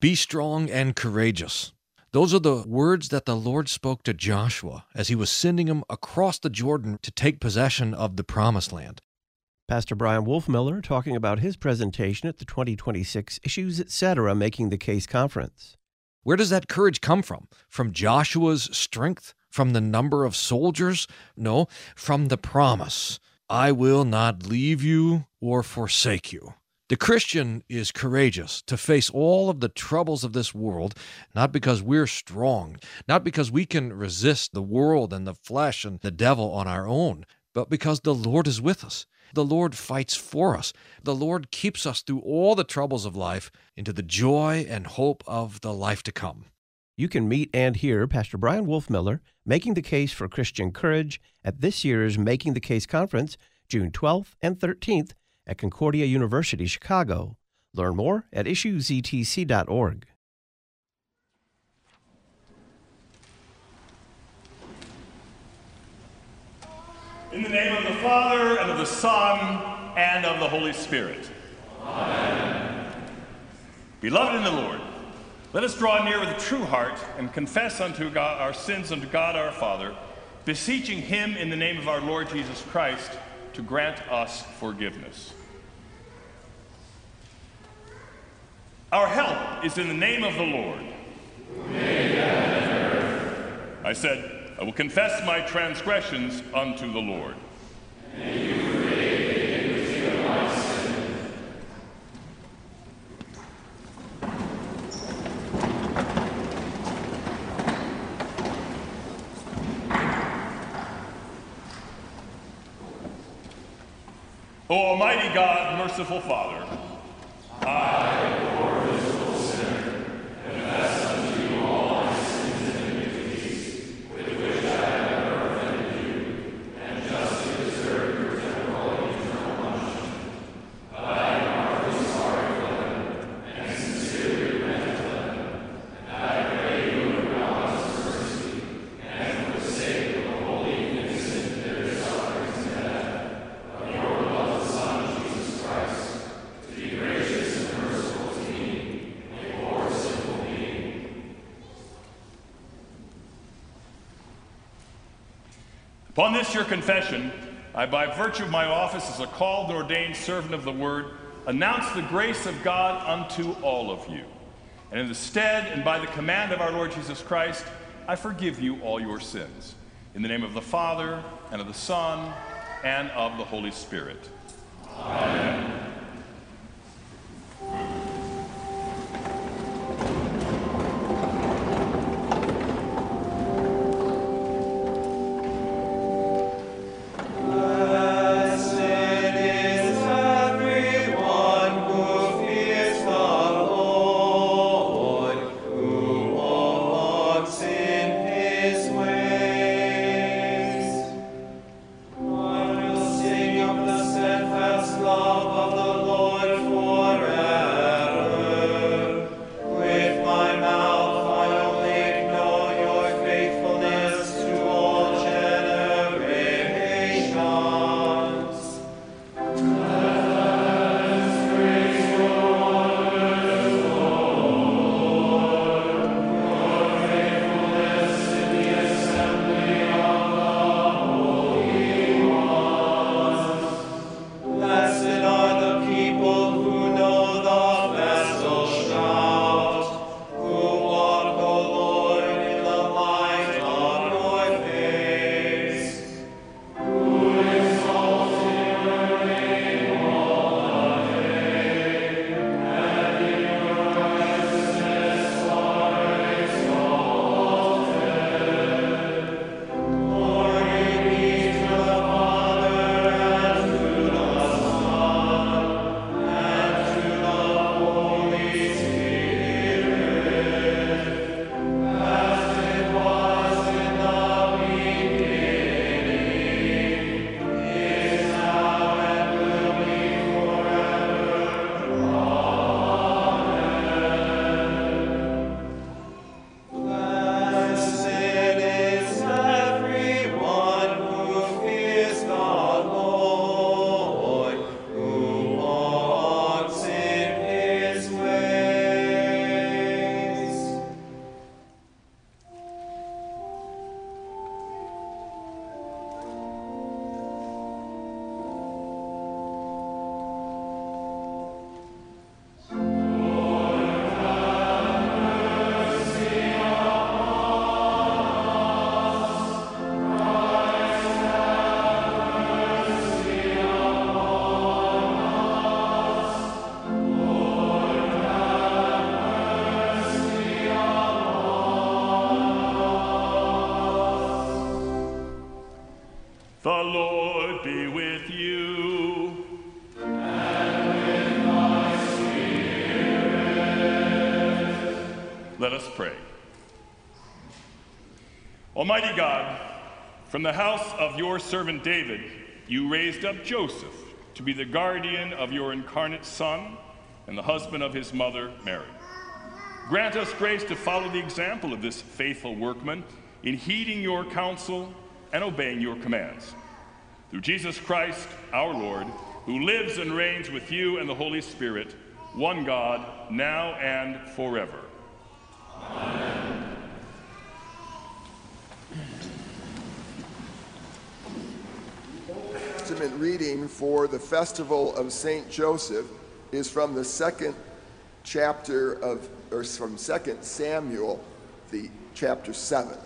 Be strong and courageous. Those are the words that the Lord spoke to Joshua as he was sending him across the Jordan to take possession of the Promised Land. Pastor Brian Wolfmiller talking about his presentation at the 2026 Issues Etc. Making the Case Conference. Where does that courage come from? From Joshua's strength? From the number of soldiers? No, from the promise. I will not leave you or forsake you. The Christian is courageous to face all of the troubles of this world, not because we're strong, not because we can resist the world and the flesh and the devil on our own, but because the Lord is with us. The Lord fights for us. The Lord keeps us through all the troubles of life into the joy and hope of the life to come. You can meet and hear Pastor Brian Wolfmiller making the case for Christian courage at this year's Making the Case Conference, June 12th and 13th at Concordia University, Chicago. Learn more at issuesetc.org. In the name of the Father, and of the Son, and of the Holy Spirit. Amen. Beloved in the Lord, let us draw near with a true heart and confess unto God our sins unto God our Father, beseeching him in the name of our Lord Jesus Christ to grant us forgiveness. Our help is in the name of the Lord. I said, I will confess my transgressions unto the Lord. And you forgave the iniquity of my sin. O Almighty God, merciful Father, I, a poor miserable sinner, confess unto you all my sins and iniquities, with which I have ever offended you, and justly deserve your temporal and eternal punishment. But I am heartily sorry for them, and sincerely repent of them, and I pray you in God's mercy, and for the sake of the holy and innocent bitter sufferings and death of your beloved Son, Jesus Christ, to be gracious and merciful to me, a poor simple being. Upon this your confession, I, by virtue of my office as a called and ordained servant of the Word, announce the grace of God unto all of you. And in the stead and by the command of our Lord Jesus Christ, I forgive you all your sins. In the name of the Father, and of the Son, and of the Holy Spirit. Amen. Love of Let us pray. Almighty God, from the house of your servant David, you raised up Joseph to be the guardian of your incarnate Son and the husband of his mother, Mary. Grant us grace to follow the example of this faithful workman in heeding your counsel and obeying your commands. Through Jesus Christ, our Lord, who lives and reigns with you and the Holy Spirit, one God, now and forever. Amen. The Testament reading for the festival of St. Joseph is from the second chapter of, or from 2 Samuel, the chapter 7.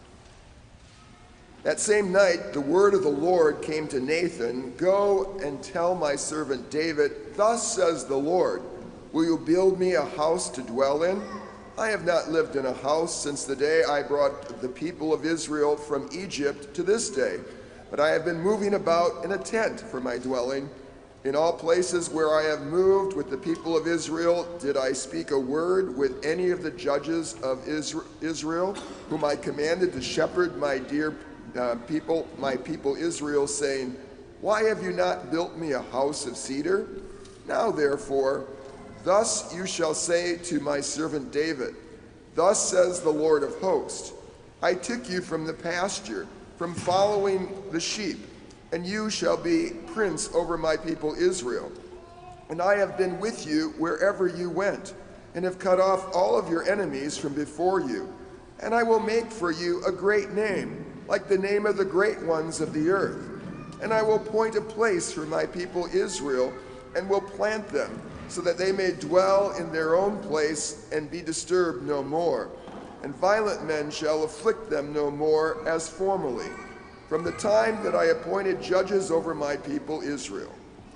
That same night, the word of the Lord came to Nathan, "Go and tell my servant David, thus says the Lord, will you build me a house to dwell in? I have not lived in a house since the day I brought the people of Israel from Egypt to this day, but I have been moving about in a tent for my dwelling. In all places where I have moved with the people of Israel, did I speak a word with any of the judges of Israel, whom I commanded to shepherd my dear people, my people Israel, saying, why have you not built me a house of cedar? Now therefore, thus you shall say to my servant David, thus says the Lord of hosts, I took you from the pasture, from following the sheep, and you shall be prince over my people Israel. And I have been with you wherever you went, and have cut off all of your enemies from before you. And I will make for you a great name, like the name of the great ones of the earth. And I will appoint a place for my people Israel, and will plant them, so that they may dwell in their own place and be disturbed no more. And violent men shall afflict them no more as formerly, from the time that I appointed judges over my people Israel.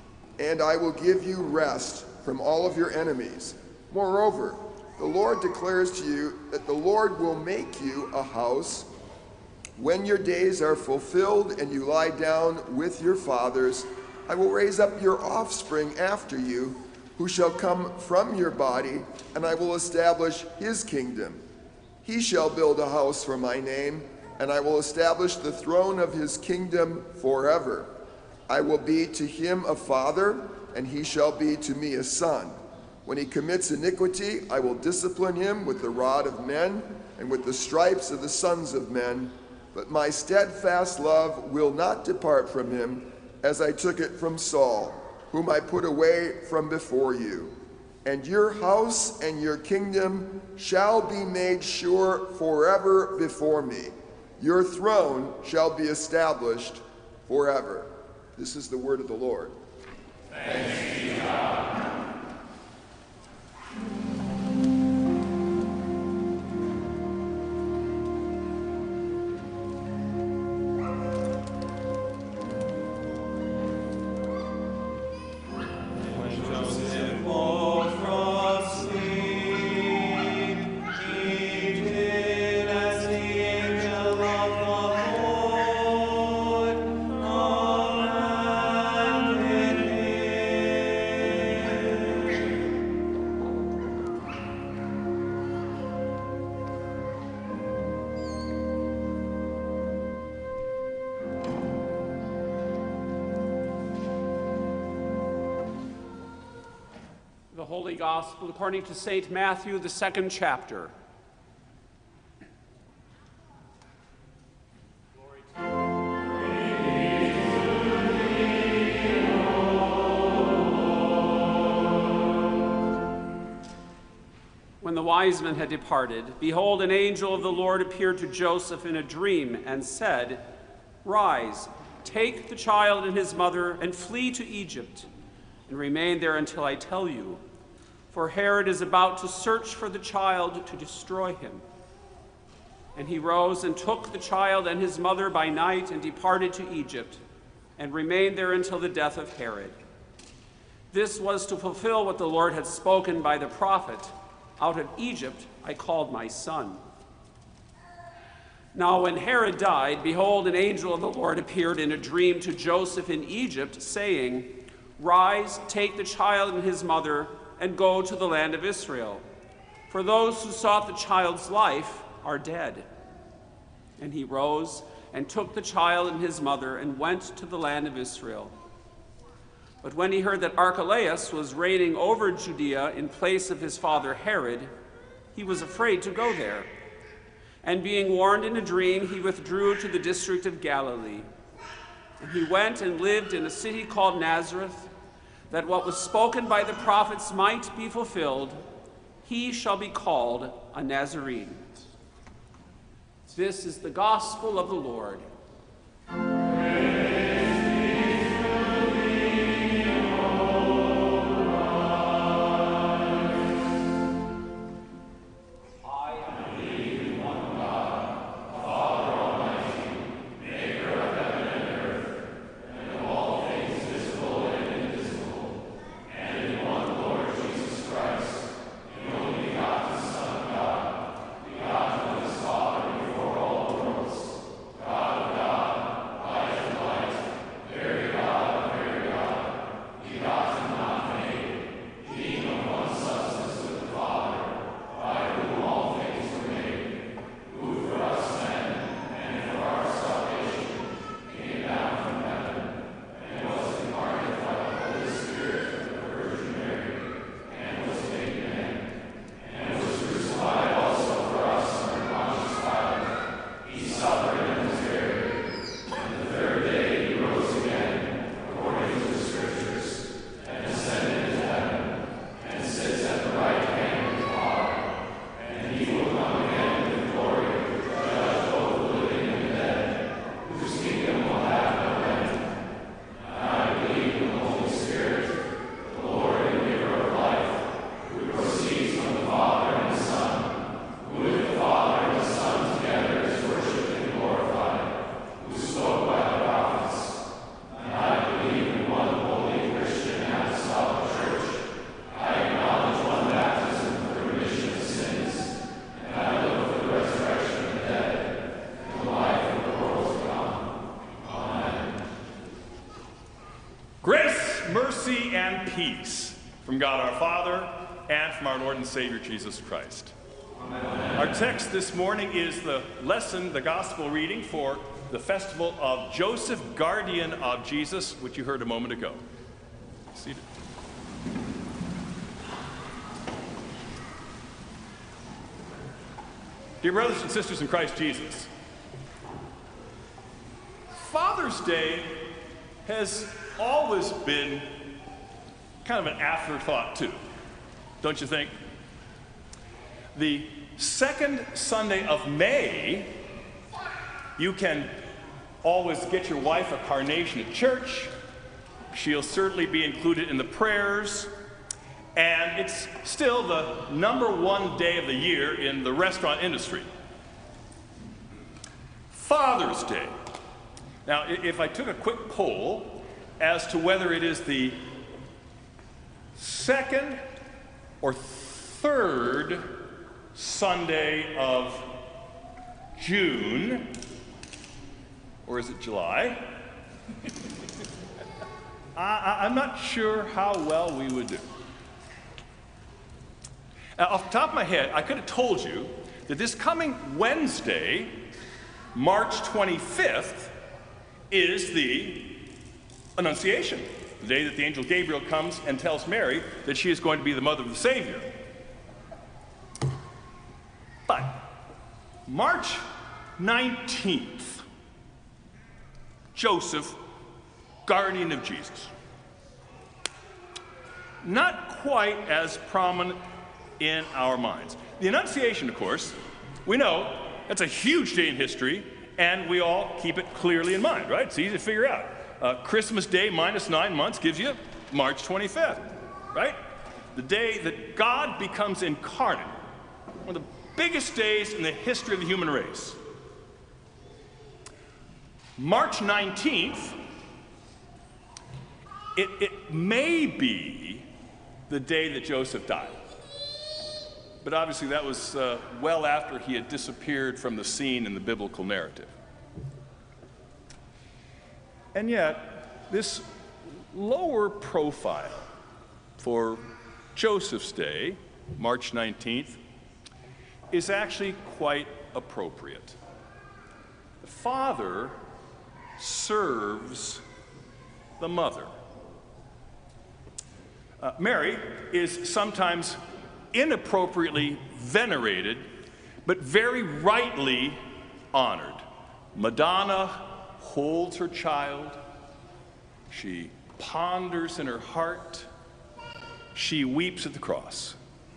And I will give you rest from all of your enemies. Moreover, the Lord declares to you that the Lord will make you a house when your days are fulfilled and you lie down with your fathers. I will raise up your offspring after you, who shall come from your body, and I will establish his kingdom. He shall build a house for my name, and I will establish the throne of his kingdom forever. I will be to him a father, and he shall be to me a son. When he commits iniquity, I will discipline him with the rod of men and with the stripes of the sons of men. But my steadfast love will not depart from him, as I took it from Saul, whom I put away from before you. And your house and your kingdom shall be made sure forever before me. Your throne shall be established forever." This is the word of the Lord. Thanks be to God. The Holy Gospel according to St. Matthew, the 2nd chapter. When the wise men had departed, behold, an angel of the Lord appeared to Joseph in a dream and said, "Rise, take the child and his mother and flee to Egypt, and remain there until I tell you. For Herod is about to search for the child to destroy him." And he rose and took the child and his mother by night and departed to Egypt, and remained there until the death of Herod. This was to fulfill what the Lord had spoken by the prophet, "Out of Egypt I called my son." Now when Herod died, behold, an angel of the Lord appeared in a dream to Joseph in Egypt, saying, "Rise, take the child and his mother, and go to the land of Israel. for those who sought the child's life are dead." And he rose and took the child and his mother and went to the land of Israel. But when he heard that Archelaus was reigning over Judea in place of his father Herod, he was afraid to go there. And being warned in a dream, he withdrew to the district of Galilee. And he went and lived in a city called Nazareth, that what was spoken by the prophets might be fulfilled: "He shall be called a Nazarene." This is the gospel of the Lord. Mercy and peace from God our Father and from our Lord and Savior Jesus Christ. Amen. Our text this morning is the lesson, the gospel reading for the festival of Joseph, guardian of Jesus, which you heard a moment ago. Seated. Dear brothers and sisters in Christ Jesus, Father's Day has always been kind of an afterthought too, don't you think? The second Sunday of May, you can always get your wife a carnation at church. She'll certainly be included in the prayers. And it's still the #1 day of the year in the restaurant industry. Father's Day. Now, if I took a quick poll as to whether it is the second or third Sunday of June, or is it July? I'm not sure how well we would do. Now, off the top of my head, I could have told you that this coming Wednesday, March 25th, is the Annunciation, the day that the angel Gabriel comes and tells Mary that she is going to be the mother of the Savior. But March 19th, Joseph, guardian of Jesus. Not quite as prominent in our minds. The Annunciation, of course, we know that's a huge day in history, and we all keep it clearly in mind, right? It's easy to figure out. Christmas Day minus 9 months gives you March 25th, right? The day that God becomes incarnate. One of the biggest days in the history of the human race. March 19th, it may be the day that Joseph died. But obviously that was well after he had disappeared from the scene in the biblical narrative. And yet, this lower profile for Joseph's Day, March 19th, is actually quite appropriate. The father serves the mother. Mary is sometimes inappropriately venerated, but very rightly honored. Madonna holds her child. She ponders in her heart. She weeps at the cross.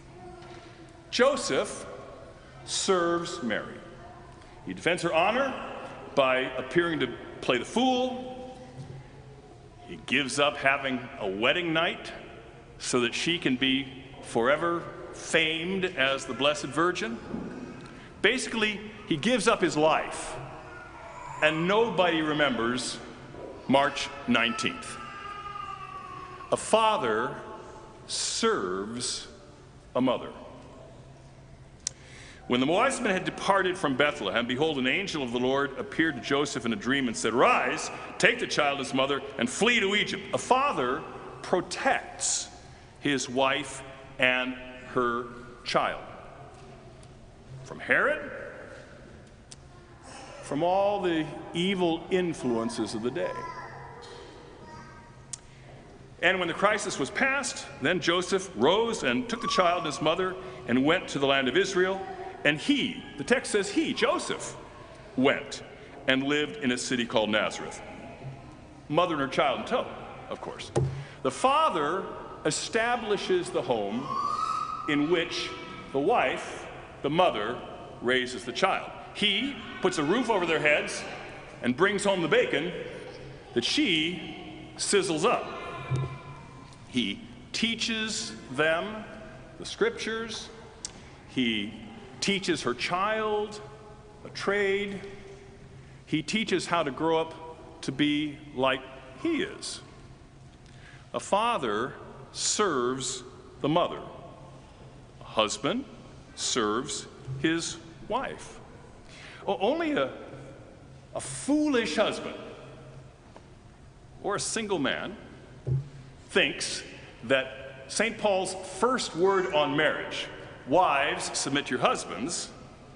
Joseph serves Mary. He defends her honor by appearing to play the fool. He gives up having a wedding night so that she can be forever famed as the Blessed Virgin. Basically, he gives up his life, and nobody remembers March 19th. A father serves a mother. When the wise men had departed from Bethlehem, behold, an angel of the Lord appeared to Joseph in a dream and said, "Rise, take the child and his mother, and flee to Egypt." A father protects his wife and her child. From Herod, from all the evil influences of the day. And when the crisis was past, then Joseph rose and took the child and his mother and went to the land of Israel. And he, the text says he, Joseph, went and lived in a city called Nazareth. Mother and her child in tow, of course. The father establishes the home in which the wife, the mother, raises the child. He puts a roof over their heads and brings home the bacon that she sizzles up. He teaches them the scriptures. He teaches her child a trade. He teaches how to grow up to be like he is. A father serves the mother. A husband serves his wife. Only a foolish husband or a single man thinks that St. Paul's first word on marriage, wives, submit to your husbands,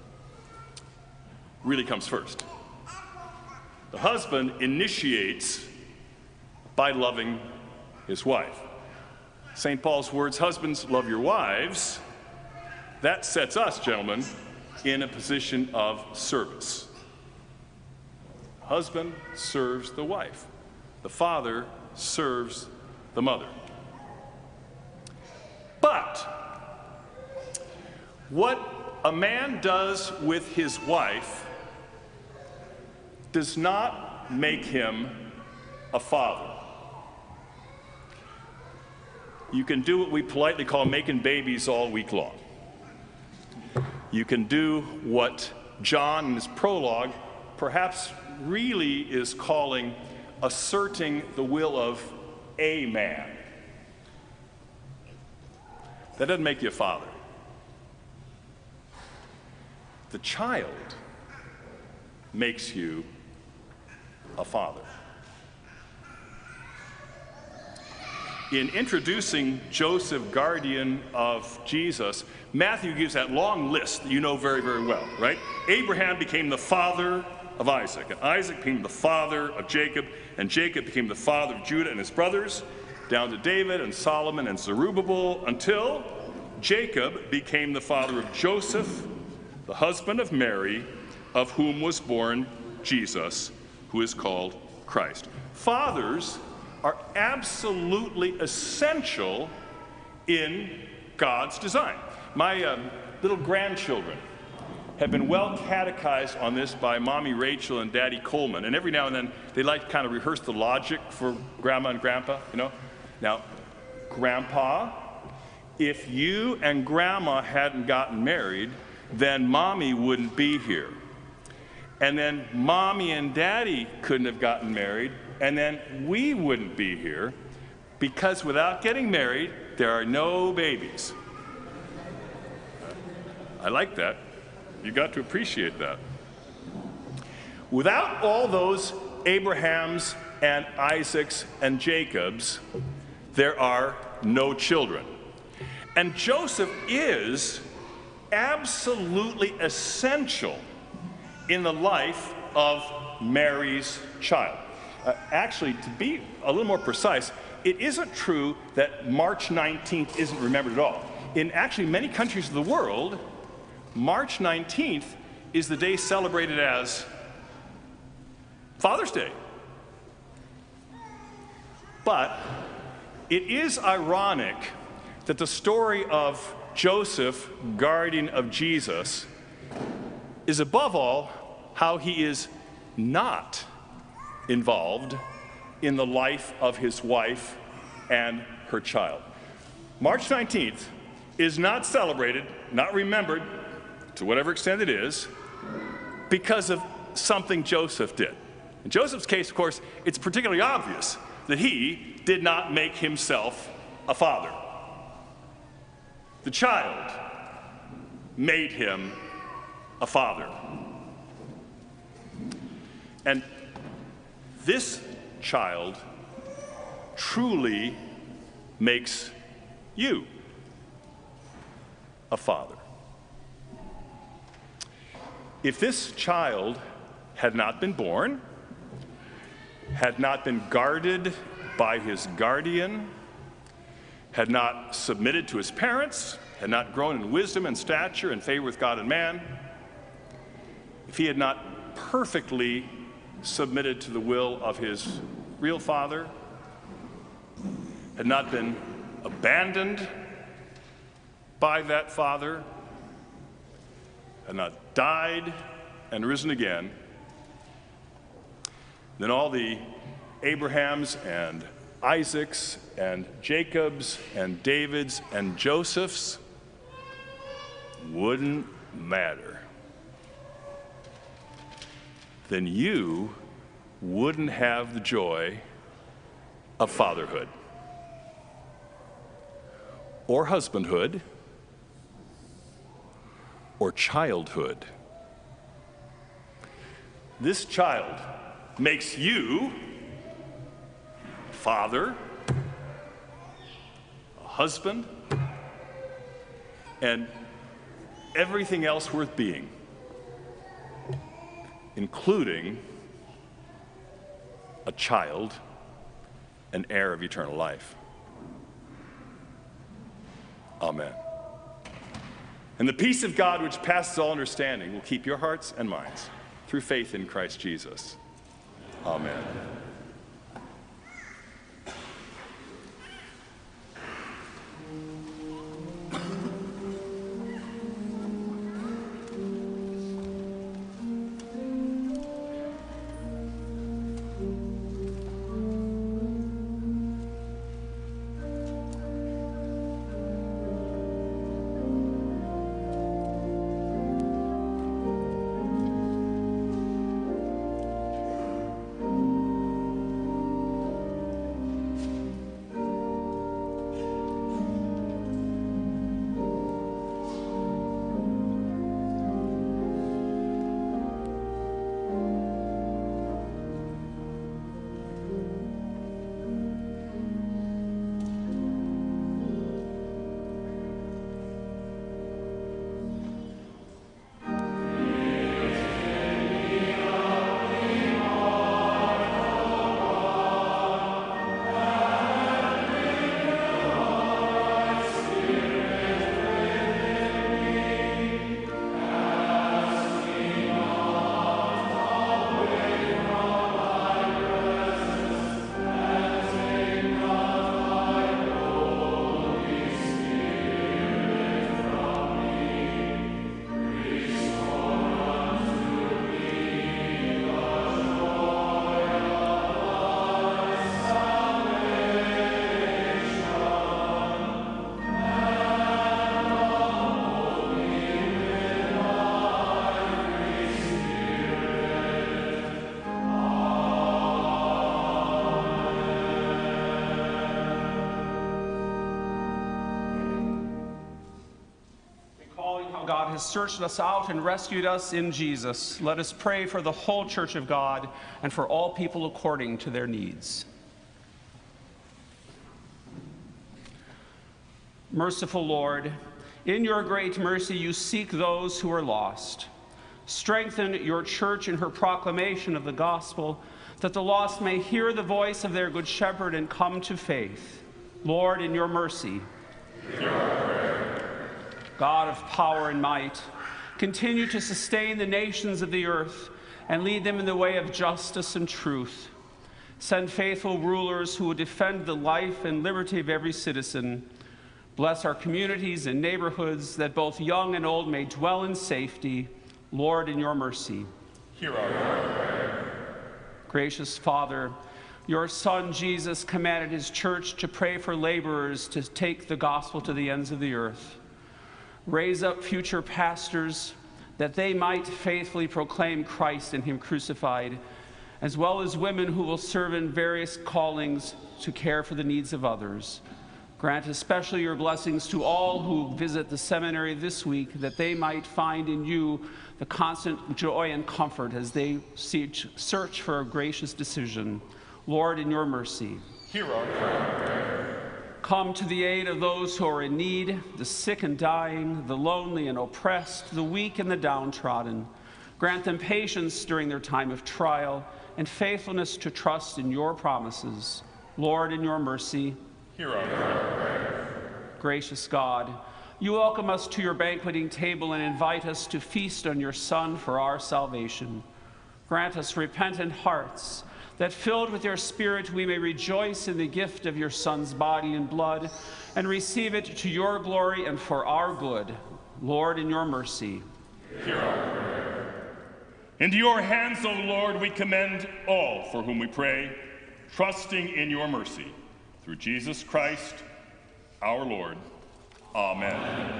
really comes first. The husband initiates by loving his wife. St. Paul's words, husbands, love your wives, that sets us, gentlemen, in a position of service. Husband serves the wife. The father serves the mother. But what a man does with his wife does not make him a father. You can do what we politely call making babies all week long. You can do what John in his prologue perhaps really is calling asserting the will of a man. That doesn't make you a father. The child makes you a father. In introducing Joseph, guardian of Jesus, Matthew gives that long list that you know very, very well, right? Abraham became the father of Isaac, and Isaac became the father of Jacob, and Jacob became the father of Judah and his brothers, down to David and Solomon and Zerubbabel, until Jacob became the father of Joseph, the husband of Mary, of whom was born Jesus, who is called Christ. Fathers are absolutely essential in God's design. My little grandchildren have been well catechized on this by Mommy Rachel and Daddy Coleman, and every now and then they like to kind of rehearse the logic for Grandma and Grandpa, you know? Now, Grandpa, if you and Grandma hadn't gotten married, then Mommy wouldn't be here. And then Mommy and Daddy couldn't have gotten married, and then we wouldn't be here, because without getting married, there are no babies. I like that. You got to appreciate that. Without all those Abrahams and Isaacs and Jacobs, there are no children. And Joseph is absolutely essential in the life of Mary's child. Actually, to be a little more precise, it isn't true that March 19th isn't remembered at all. In actually many countries of the world, March 19th is the day celebrated as Father's Day. But it is ironic that the story of Joseph, guardian of Jesus, is above all how he is not involved in the life of his wife and her child. March 19th is not celebrated, not remembered, to whatever extent it is, because of something Joseph did. In Joseph's case, of course, it's particularly obvious that he did not make himself a father. The child made him a father. And this child truly makes you a father. If this child had not been born, had not been guarded by his guardian, had not submitted to his parents, had not grown in wisdom and stature and favor with God and man, if he had not perfectly submitted to the will of his real father, had not been abandoned by that father, had not died and risen again, then all the Abrahams and Isaacs and Jacobs and Davids and Josephs wouldn't matter. Then you wouldn't have the joy of fatherhood or husbandhood or childhood. This child makes you father, a husband, and everything else worth being, including a child, an heir of eternal life. Amen. And the peace of God, which passes all understanding, will keep your hearts and minds through faith in Christ Jesus. Amen. God has searched us out and rescued us in Jesus. Let us pray for the whole Church of God and for all people according to their needs. Merciful Lord, In your great mercy, you seek those who are lost. Strengthen your church in her proclamation of the gospel, that the lost may hear the voice of their good shepherd and come to faith. Lord, in your mercy. Hear our prayer. God of power and might, continue to sustain the nations of the earth and lead them in the way of justice and truth. Send faithful rulers who will defend the life and liberty of every citizen. Bless our communities and neighborhoods, that both young and old may dwell in safety. Lord, in your mercy. Hear our prayer. Gracious Father, your Son Jesus commanded his church to pray for laborers to take the gospel to the ends of the earth. Raise up future pastors that they might faithfully proclaim Christ and him crucified, as well as women who will serve in various callings to care for the needs of others. Grant especially your blessings to all who visit the seminary this week, that they might find in you the constant joy and comfort as they search for a gracious decision. Lord, in your mercy. Hear our prayer. Come to the aid of those who are in need, the sick and dying, the lonely and oppressed, the weak and the downtrodden. Grant them patience during their time of trial and faithfulness to trust in your promises. Lord, in your mercy. Hear our prayer. Gracious God, you welcome us to your banqueting table and invite us to feast on your Son for our salvation. Grant us repentant hearts, that filled with your Spirit we may rejoice in the gift of your Son's body and blood and receive it to your glory and for our good. Lord, in your mercy. Hear our prayer. Into your hands, O Lord, we commend all for whom we pray, trusting in your mercy. Through Jesus Christ, our Lord. Amen.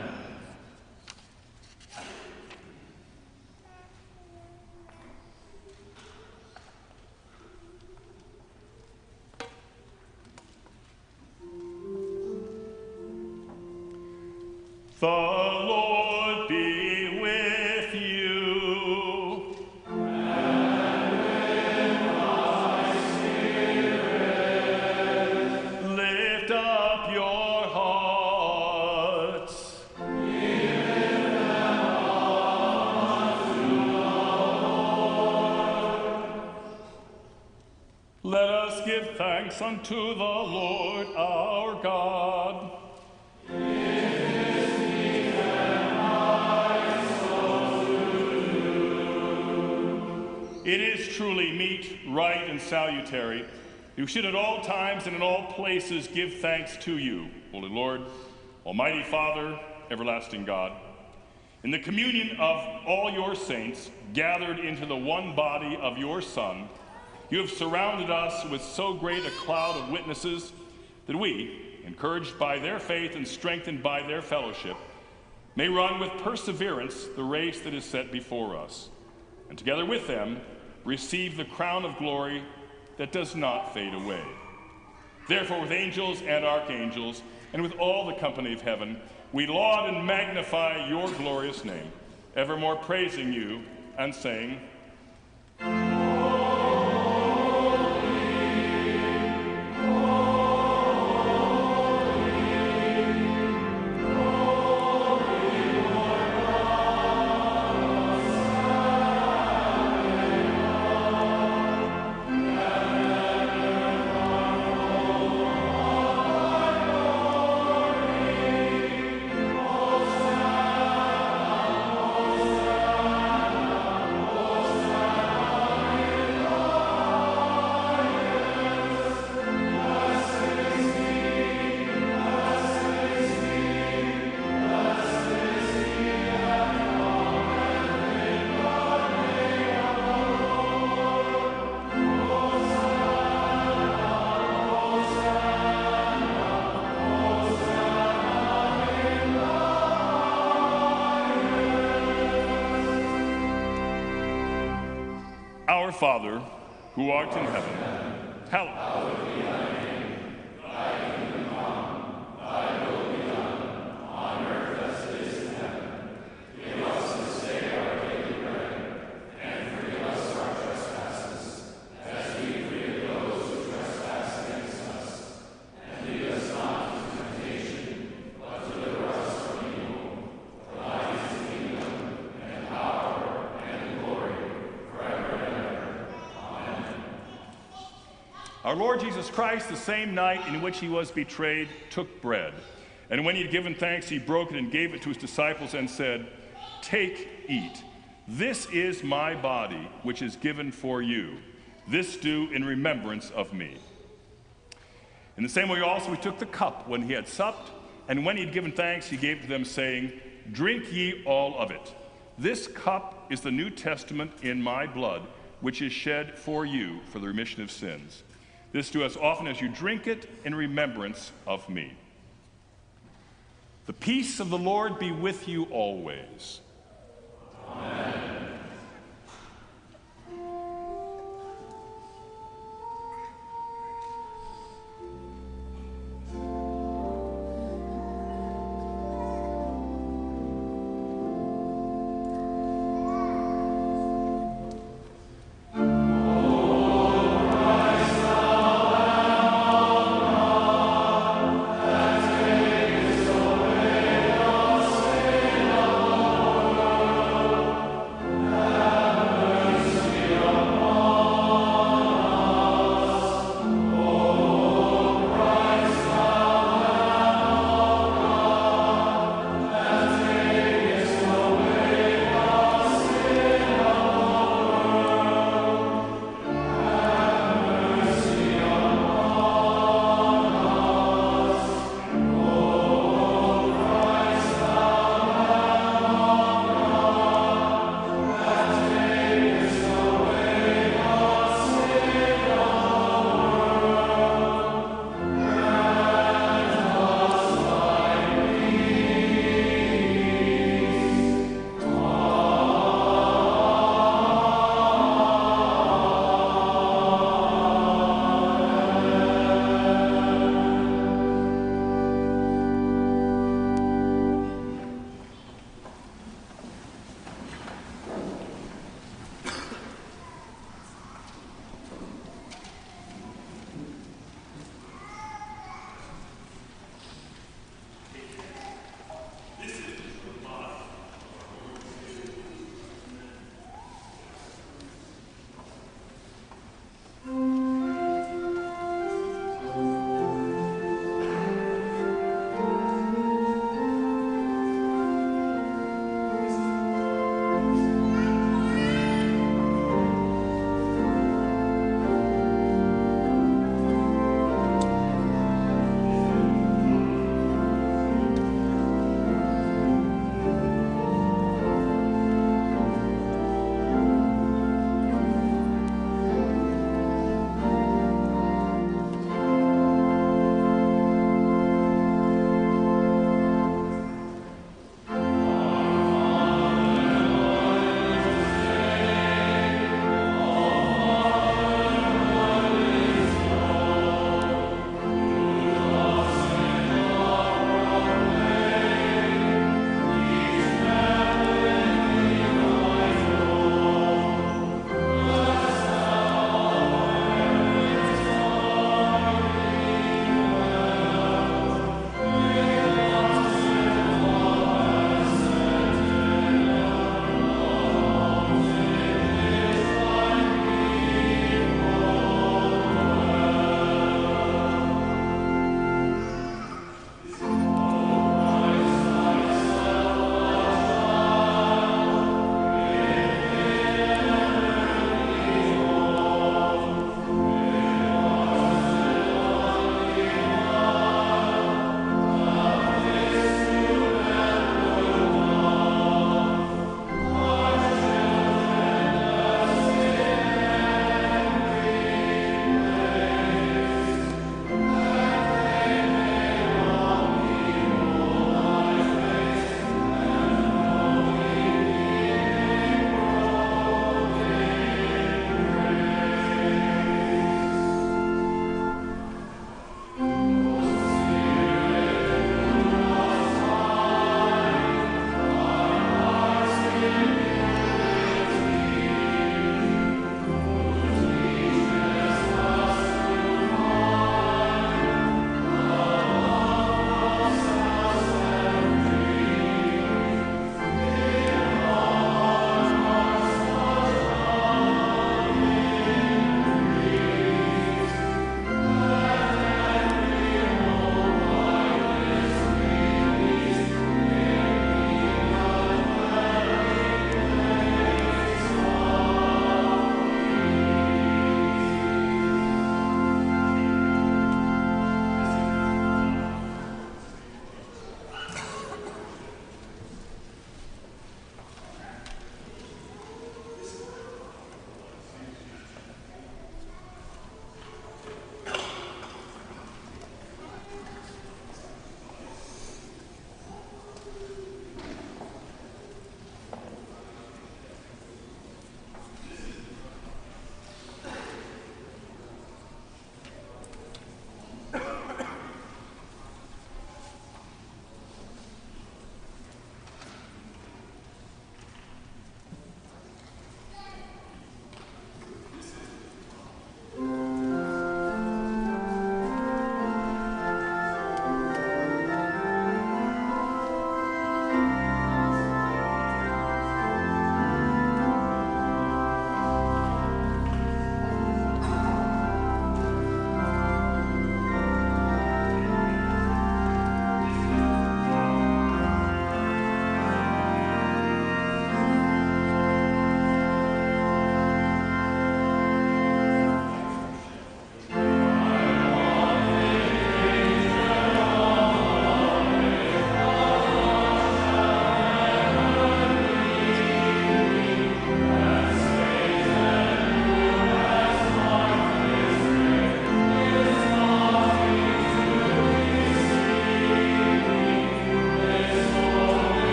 The Lord be with you. And with thy spirit. Lift up your hearts. Give them up to the Lord. Let us give thanks unto the Lord our God. It is truly meet, right, and salutary. You should at all times and in all places give thanks to you, Holy Lord, Almighty Father, everlasting God. In the communion of all your saints, gathered into the one body of your Son, you have surrounded us with so great a cloud of witnesses that we, encouraged by their faith and strengthened by their fellowship, may run with perseverance the race that is set before us, and together with them, receive the crown of glory that does not fade away. Therefore, with angels and archangels, and with all the company of heaven, we laud and magnify your glorious name, evermore praising you and saying, Our Father, who art in heaven, hallowed be thy name. Thy kingdom come, thy will be done, on earth as it is in heaven. Give us this day our daily bread, and forgive us our trespasses, as we forgive those who trespass against us. And lead us not into temptation, but deliver us from evil. Our Lord Jesus Christ, the same night in which he was betrayed, took bread. And when he had given thanks, he broke it and gave it to his disciples and said, "Take, eat. This is my body, which is given for you. This do in remembrance of me." In the same way also he took the cup when he had supped, and when he had given thanks, he gave to them, saying, "Drink ye all of it. This cup is the New Testament in my blood, which is shed for you for the remission of sins. This do as often as you drink it in remembrance of me." The peace of the Lord be with you always. Amen. Lord.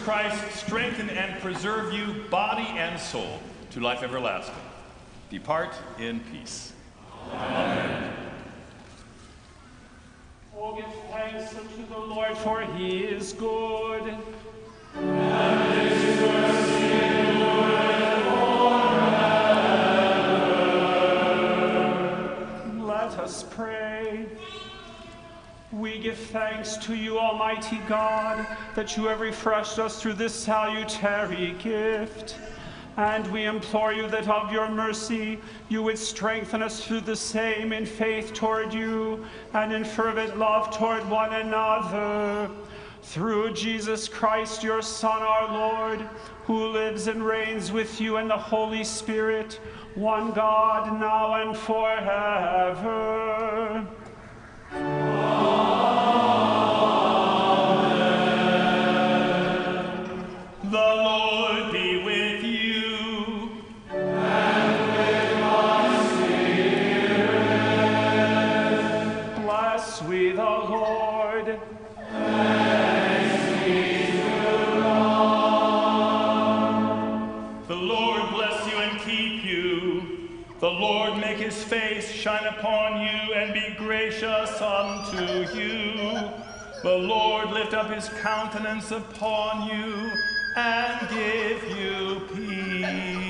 Christ strengthen and preserve you, body and soul, to life everlasting. Depart in peace. Amen. Oh, give thanks unto the Lord, for he is good. And his mercy endureth forever. Let us pray. We give thanks to you, Almighty God, that you have refreshed us through this salutary gift. And we implore you that of your mercy you would strengthen us through the same in faith toward you and in fervent love toward one another. Through Jesus Christ, your Son, our Lord, who lives and reigns with you in the Holy Spirit, one God, now and forever. The Lord be with you. And with my spirit. Bless we the Lord. Thanks be to God. The Lord bless you and keep you. The Lord make his face shine upon you and be gracious unto you. The Lord lift up his countenance upon you and give you peace.